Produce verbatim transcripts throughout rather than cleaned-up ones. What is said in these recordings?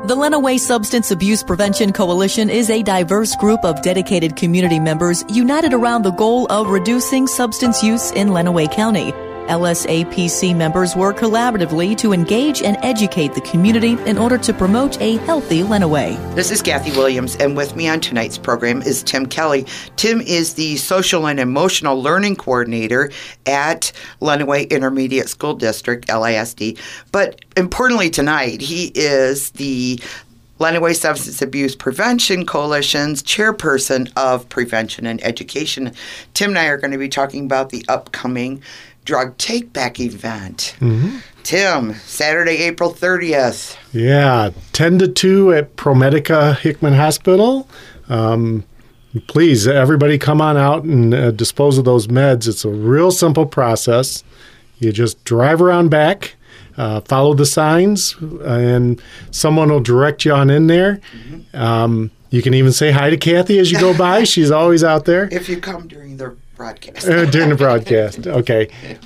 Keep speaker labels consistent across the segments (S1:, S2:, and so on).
S1: The Lenawee Substance Abuse Prevention Coalition is a diverse group of dedicated community members united around the goal of reducing substance use in Lenawee County. L S A P C members work collaboratively to engage and educate the community in order to promote a healthy Lenawee.
S2: This is Kathy Williams, and with me on tonight's program is Tim Kelly. Tim is the Social and Emotional Learning Coordinator at Lenawee Intermediate School District, L I S D. But importantly tonight, he is the Lenawee Substance Abuse Prevention Coalition's chairperson of Prevention and Education. Tim and I are going to be talking about the upcoming drug take-back event. Mm-hmm. Tim, Saturday, April thirtieth.
S3: Yeah, ten to two at ProMedica Hickman Hospital. Um, please, everybody come on out and uh, dispose of those meds. It's a real simple process. You just drive around back, uh, follow the signs, and someone will direct you on in there. Mm-hmm. Um, you can even say hi to Kathy as you go by. She's always out there.
S2: If you come during the broadcast.
S3: uh, during the broadcast. Okay.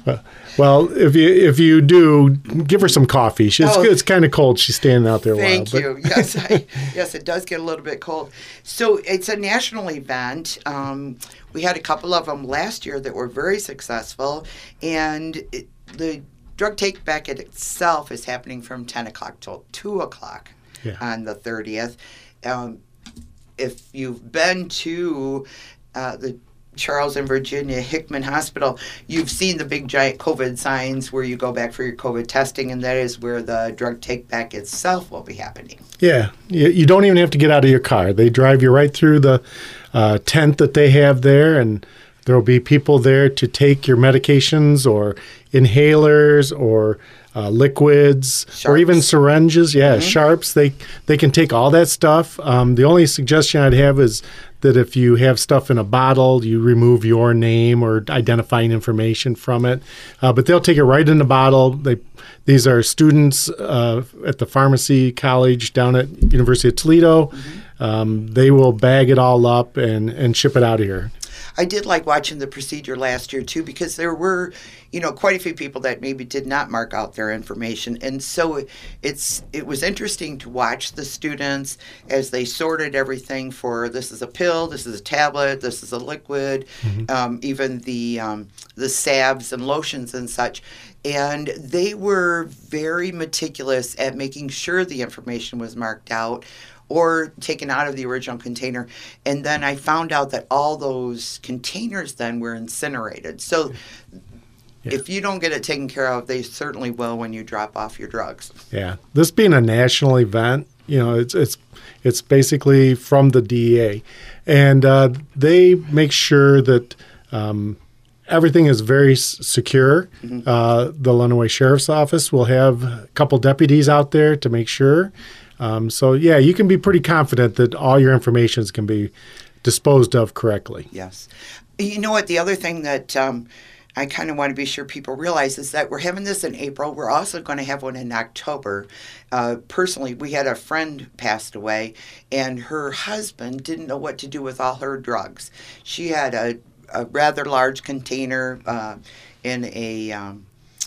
S3: Well, if you if you do, give her some coffee. She's, oh, it's kind of cold. She's standing out there a while.
S2: Thank you. Yes, I, yes, it does get a little bit cold. So it's a national event. Um, we had a couple of them last year that were very successful, and it, the drug take back itself is happening from ten o'clock till two o'clock yeah. on the thirtieth. Um, if you've been to uh, the Charles and Virginia Hickman Hospital, you've seen the big giant COVID signs where you go back for your COVID testing, and that is where the drug take back itself will be happening.
S3: Yeah, you don't even have to get out of your car. They drive you right through the uh, tent that they have there, and there will be people there to take your medications or inhalers or uh, liquids Sharps. Or even syringes. Yeah, mm-hmm. Sharps. They they can take all that stuff. Um, the only suggestion I'd have is that if you have stuff in a bottle, you remove your name or identifying information from it. Uh, but they'll take it right in the bottle. They, these are students uh, at the pharmacy college down at University of Toledo. Mm-hmm. Um, they will bag it all up and, and ship it out of here.
S2: I did like watching the procedure last year, too, because there were, you know, quite a few people that maybe did not mark out their information. And so it's it was interesting to watch the students as they sorted everything for this is a pill, this is a tablet, this is a liquid, mm-hmm. um, even the um, the salves and lotions and such. And they were very meticulous at making sure the information was marked out or taken out of the original container. And then I found out that all those containers then were incinerated. So yeah. if you don't get it taken care of, they certainly will when you drop off your drugs.
S3: Yeah. This being a national event, you know, it's it's it's basically from the D E A. And uh, they make sure that um, everything is very s- secure. Mm-hmm. Uh, the Lenawee Sheriff's Office will have a couple deputies out there to make sure. Um, so, yeah, you can be pretty confident that all your information can be disposed of correctly.
S2: Yes. You know what? The other thing that um, I kind of want to be sure people realize is that we're having this in April. We're also going to have one in October. Uh, personally, we had a friend passed away, and her husband didn't know what to do with all her drugs. She had a, a rather large container uh, in a, um,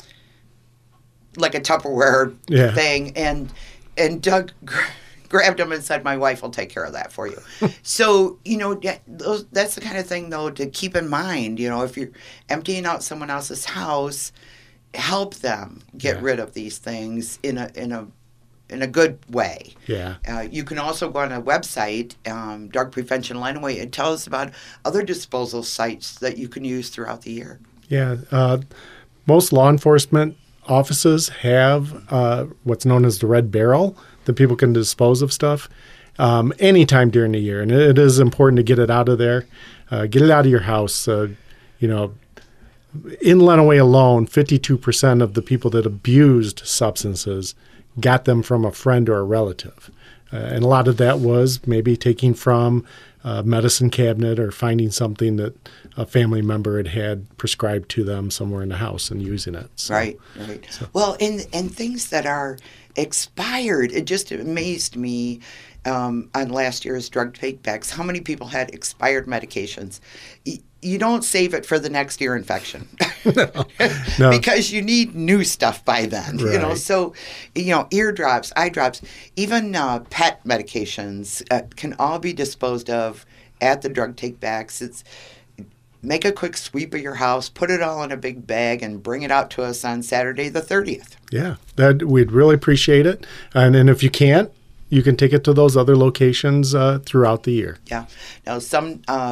S2: like a Tupperware yeah. thing, and And Doug gr- grabbed him and said, my wife will take care of that for you. So, you know, that, those, that's the kind of thing, though, to keep in mind. You know, if you're emptying out someone else's house, help them get yeah. rid of these things in a in a in a good way.
S3: Yeah.
S2: Uh, you can also go on a website, um, Drug Prevention Lenawee, and tell us about other disposal sites that you can use throughout the year.
S3: Yeah. Uh, most law enforcement offices have uh, what's known as the red barrel that people can dispose of stuff um, anytime during the year. And it is important to get it out of there. Uh, get it out of your house. Uh, you know, in Lenawee alone, fifty-two percent of the people that abused substances got them from a friend or a relative. Uh, and a lot of that was maybe taking from a medicine cabinet or finding something that a family member had had prescribed to them somewhere in the house and using it. So,
S2: right, right. So. Well, and and things that are expired. It just amazed me um, on last year's drug take-backs how many people had expired medications. Y- You don't save it for the next ear infection
S3: no, no.
S2: because you need new stuff by then.
S3: Right.
S2: You know, so you know, ear drops, eye drops, even uh, pet medications uh, can all be disposed of at the drug take-backs. It's make a quick sweep of your house, put it all in a big bag, and bring it out to us on Saturday the thirtieth.
S3: Yeah, that we'd really appreciate it. And and if you can't, you can take it to those other locations uh, throughout the year.
S2: Yeah. Now some. Uh,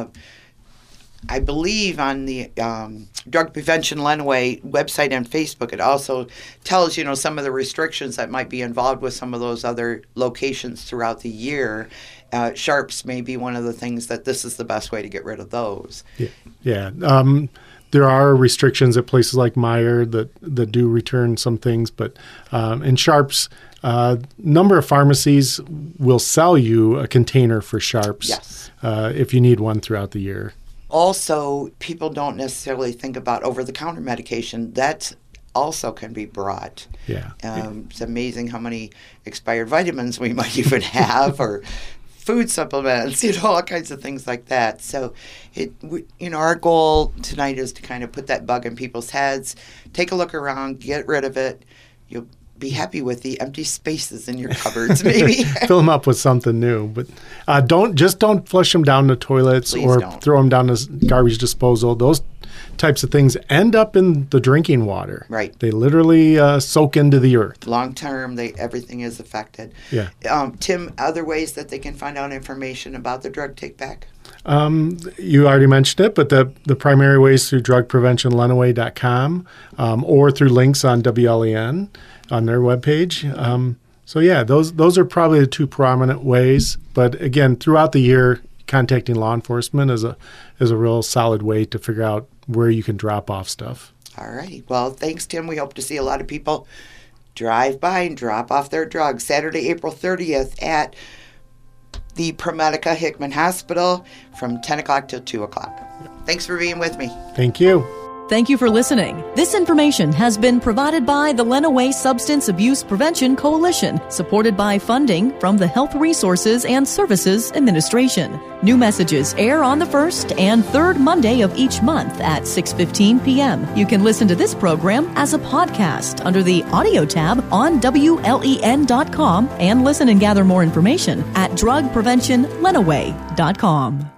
S2: I believe on the um, Drug Prevention Lenawee website and Facebook, it also tells, you know, some of the restrictions that might be involved with some of those other locations throughout the year. Uh, sharps may be one of the things that this is the best way to get rid of those.
S3: Yeah. yeah. Um, there are restrictions at places like Meijer that, that do return some things, but um, in Sharps, a uh, number of pharmacies will sell you a container for Sharps
S2: Yes.
S3: uh, if you need one throughout the year.
S2: Also, people don't necessarily think about over-the-counter medication. That also can be brought.
S3: Yeah.
S2: Um, it's amazing how many expired vitamins we might even have, or food supplements, you know, all kinds of things like that. So, it, we, you know, our goal tonight is to kind of put that bug in people's heads, take a look around, get rid of it. You'll be happy with the empty spaces in your cupboards, maybe.
S3: Fill them up with something new, but uh, don't just don't flush them down the toilets
S2: Please
S3: or
S2: don't.
S3: throw them down the garbage disposal. Those types of things end up in the drinking water.
S2: Right.
S3: They literally uh, soak into the earth.
S2: Long term, they everything is affected.
S3: Yeah.
S2: Um, Tim, other ways that they can find out information about the drug take back?
S3: Um, you already mentioned it, but the, the primary ways through drug prevention lenawee dot com um, or through links on W L E N on their webpage. Um, so, yeah, those those are probably the two prominent ways. But, again, throughout the year, contacting law enforcement is a is a real solid way to figure out where you can drop off stuff.
S2: All right. Well, thanks, Tim. We hope to see a lot of people drive by and drop off their drugs Saturday, April thirtieth at the ProMedica Hickman Hospital from ten o'clock till two o'clock. Thanks for being with me.
S3: Thank you.
S1: Thank you for listening. This information has been provided by the Lenawee Substance Abuse Prevention Coalition, supported by funding from the Health Resources and Services Administration. New messages air on the first and third Monday of each month at six fifteen p.m. You can listen to this program as a podcast under the audio tab on W L E N dot com and listen and gather more information at drug prevention lenawee dot com.